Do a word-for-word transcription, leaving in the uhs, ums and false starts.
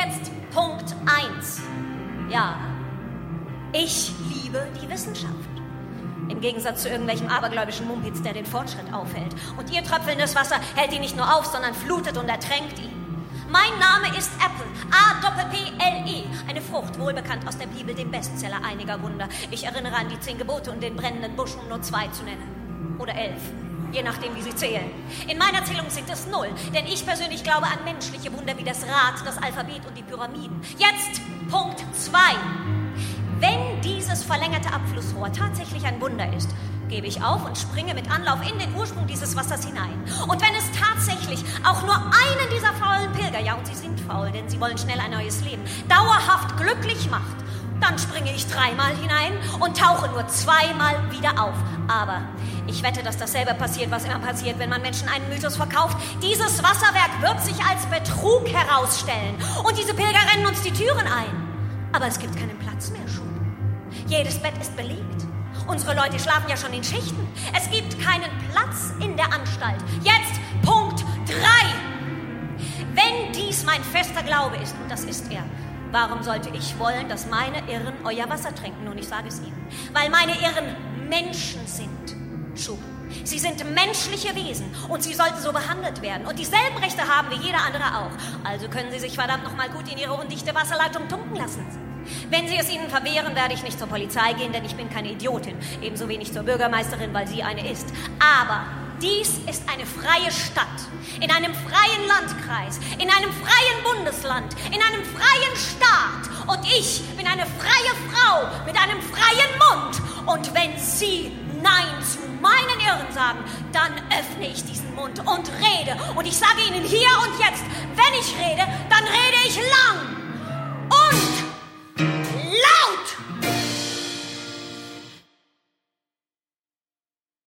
jetzt Punkt eins. Ja, ich liebe die Wissenschaft. Im Gegensatz zu irgendwelchem abergläubischen Mumpitz, der den Fortschritt aufhält. Und ihr tröpfelndes Wasser hält ihn nicht nur auf, sondern flutet und ertränkt ihn. Mein Name ist Apple, A P P L E, eine Frucht, wohlbekannt aus der Bibel, dem Bestseller einiger Wunder. Ich erinnere an die zehn Gebote und den brennenden Busch, um nur zwei zu nennen. Oder elf, je nachdem, wie sie zählen. In meiner Zählung sind es null, denn ich persönlich glaube an menschliche Wunder wie das Rad, das Alphabet und die Pyramiden. Jetzt Punkt zwei. Wenn dieses verlängerte Abflussrohr tatsächlich ein Wunder ist, gebe ich auf und springe mit Anlauf in den Ursprung dieses Wassers hinein. Und wenn es tatsächlich auch nur einen dieser faulen Pilger, ja, und sie sind faul, denn sie wollen schnell ein neues Leben, dauerhaft glücklich macht, dann springe ich dreimal hinein und tauche nur zweimal wieder auf. Aber ich wette, dass dasselbe passiert, was immer passiert, wenn man Menschen einen Mythos verkauft. Dieses Wasserwerk wird sich als Betrug herausstellen. Und diese Pilger rennen uns die Türen ein. Aber es gibt keinen Platz mehr, Schub. Jedes Bett ist belegt. Unsere Leute schlafen ja schon in Schichten. Es gibt keinen Platz in der Anstalt. Jetzt Punkt drei. Wenn dies mein fester Glaube ist, und das ist er, warum sollte ich wollen, dass meine Irren euer Wasser trinken? Nun, ich sage es Ihnen. Weil meine Irren Menschen sind. Schub. Sie sind menschliche Wesen und sie sollten so behandelt werden. Und dieselben Rechte haben wie jeder andere auch. Also können sie sich verdammt nochmal gut in ihre undichte Wasserleitung tunken lassen. Wenn Sie es ihnen verwehren, werde ich nicht zur Polizei gehen, denn ich bin keine Idiotin. Ebenso wenig zur Bürgermeisterin, weil sie eine ist. Aber dies ist eine freie Stadt, in einem freien Landkreis, in einem freien Bundesland, in einem freien Staat. Und ich bin eine freie Frau mit einem freien Mund. Und wenn Sie Nein zu meinen Irren sagen, dann öffne ich diesen Mund und rede. Und ich sage Ihnen hier und jetzt, wenn ich rede, dann rede ich